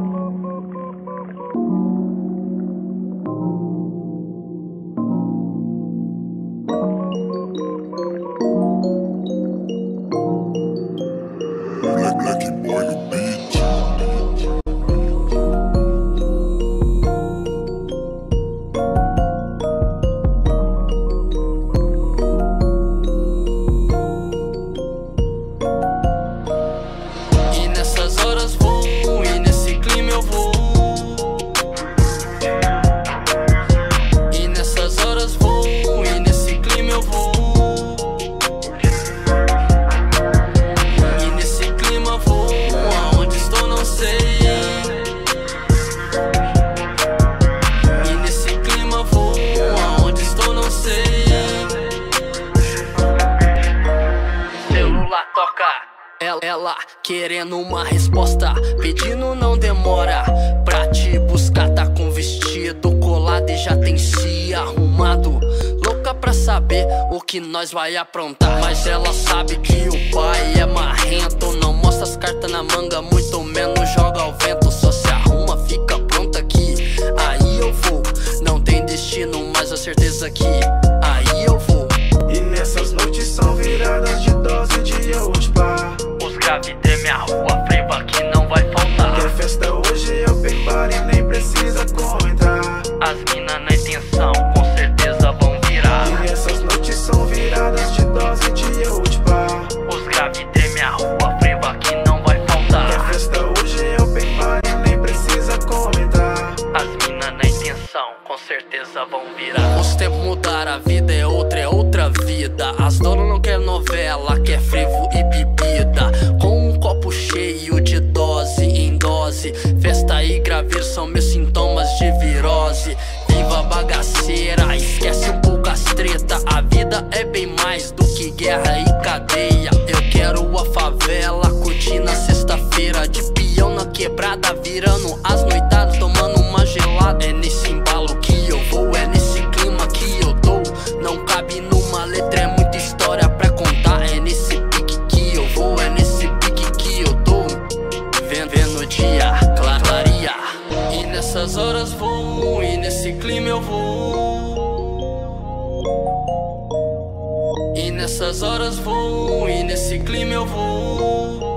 Black boy no beat. E nessas horas vou, e nesse clima eu vou. E nessas horas vou, e nesse clima eu vou. E nesse clima vou, aonde estou não sei. E nesse clima vou, aonde estou não sei. Celular toca. Ela querendo uma resposta, pedindo não demora. Pra te buscar tá com vestido colado e já tem se arrumado. Louca pra saber o que nós vai aprontar, mas ela sabe que o pai é marrento. Não mostra as cartas na manga, muito menos joga ao vento. Só se arruma, fica pronta que aí eu vou. Não tem destino, mas a certeza que aí eu vou. E nessas noites são viradas de dose de Outbar. Os grave treme a rua, freva que não vai faltar. Que a festa hoje é open bar e nem precisa entrar. As mina na intenção, com certeza vão virar. E nessas noites são viradas de dose de Outbar. Os grave treme a rua, freva que não vai Que a faltar. festa hoje é open bar e nem precisa entrar. As mina na intenção, com certeza vão virar. Os tempos mudaram, a vida é outra vida. As donas não quer novela, quer frevo e bebida. Com um copo cheio de dose em dose. Festa e graveiro são meus sintomas de virose. Viva a bagaceira, esquece um pouco as treta. A vida é bem mais do que guerra e cadeia. Eu quero a favela, curtindo a sexta-feira. De peão na quebrada, virando as noitadas, tomando uma gelada. É nesse embalo que eu vou, é nesse clima que eu tô. Não cabe numa letra, é muita história pra contar. É nesse pique que eu vou, é nesse pique que eu tô. Vendo o dia clarear. E nessas horas vou, e nesse clima eu vou. E nessas horas vou, e nesse clima eu vou.